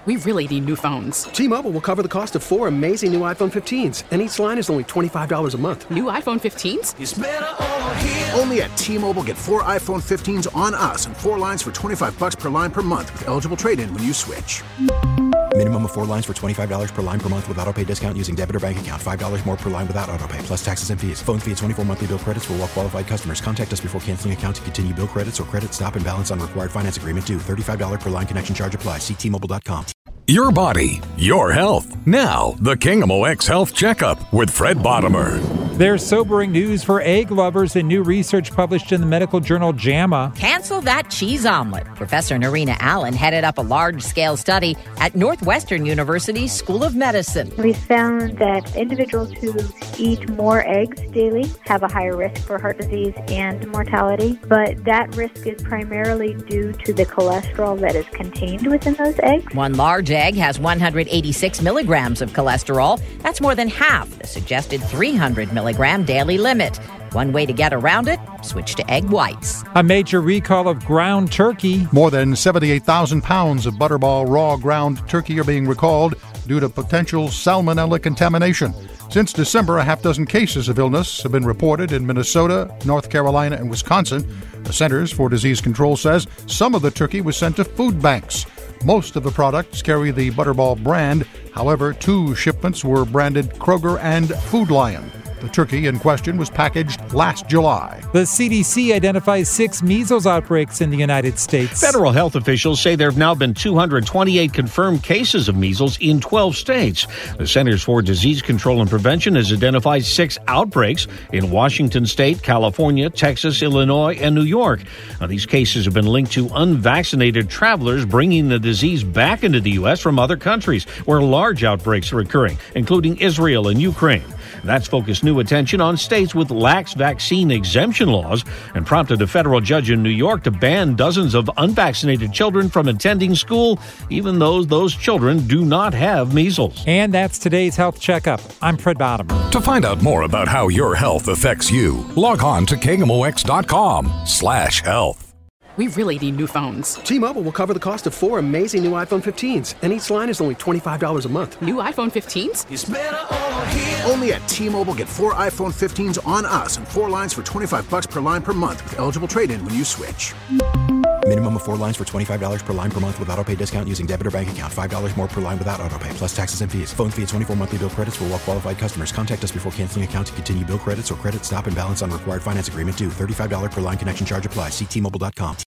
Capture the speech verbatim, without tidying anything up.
We really need new phones. T-Mobile will cover the cost of four amazing new iPhone fifteens, and each line is only twenty-five dollars a month. New iPhone fifteens? It's better over here. Only at T-Mobile, get four iPhone fifteens on us and four lines for twenty-five dollars per line per month with eligible trade-in when you switch. Minimum of four lines for twenty-five dollars per line per month with autopay discount using debit or bank account. five dollars more per line without autopay, plus taxes and fees. Phone fee at twenty-four monthly bill credits for well-qualified customers. Contact us before canceling account to continue bill credits or credit stop and balance on required finance agreement due. thirty-five dollars per line connection charge applies. See T Mobile dot com. Your body, your health. Now, the Kingamo X Health Checkup with Fred Bottomer. There's sobering news for egg lovers and new research published in the medical journal JAMA. Cancel that cheese omelet. Professor Narina Allen headed up a large-scale study at Northwestern University's School of Medicine. We found that individuals who eat more eggs daily have a higher risk for heart disease and mortality, but that risk is primarily due to the cholesterol that is contained within those eggs. One large egg has one hundred eighty-six milligrams of cholesterol. That's more than half the suggested three hundred milligram daily limit. One way to get around it, switch to egg whites. A major recall of ground turkey. More than seventy-eight thousand pounds of Butterball raw ground turkey are being recalled due to potential salmonella contamination. Since December, a half dozen cases of illness have been reported in Minnesota, North Carolina, and Wisconsin. The Centers for Disease Control says some of the turkey was sent to food banks. Most of the products carry the Butterball brand. However, two shipments were branded Kroger and Food Lion. The turkey in question was packaged last July. The C D C identifies six measles outbreaks in the United States. Federal health officials say there have now been two hundred twenty-eight confirmed cases of measles in twelve states. The Centers for Disease Control and Prevention has identified six outbreaks in Washington State, California, Texas, Illinois, and New York. Now, these cases have been linked to unvaccinated travelers bringing the disease back into the U S from other countries where large outbreaks are occurring, including Israel and Ukraine. That's focused new attention on states with lax vaccine exemption laws and prompted a federal judge in New York to ban dozens of unvaccinated children from attending school, even though those children do not have measles. And that's today's Health Checkup. I'm Fred Bottomer. To find out more about how your health affects you, log on to Kingamo X dot com slash health. We really need new phones. T-Mobile will cover the cost of four amazing new iPhone fifteens, and each line is only twenty-five dollars a month. New iPhone fifteens? It's better over here. Only at T-Mobile, get four iPhone fifteens on us and four lines for twenty-five dollars per line per month with eligible trade-in when you switch. Minimum of four lines for twenty-five dollars per line per month with autopay discount using debit or bank account. five dollars more per line without autopay, plus taxes and fees. Phone fee at twenty-four monthly bill credits for well-qualified customers. Contact us before canceling account to continue bill credits or credit stop and balance on required finance agreement due. thirty-five dollars per line connection charge applies. See T Mobile dot com.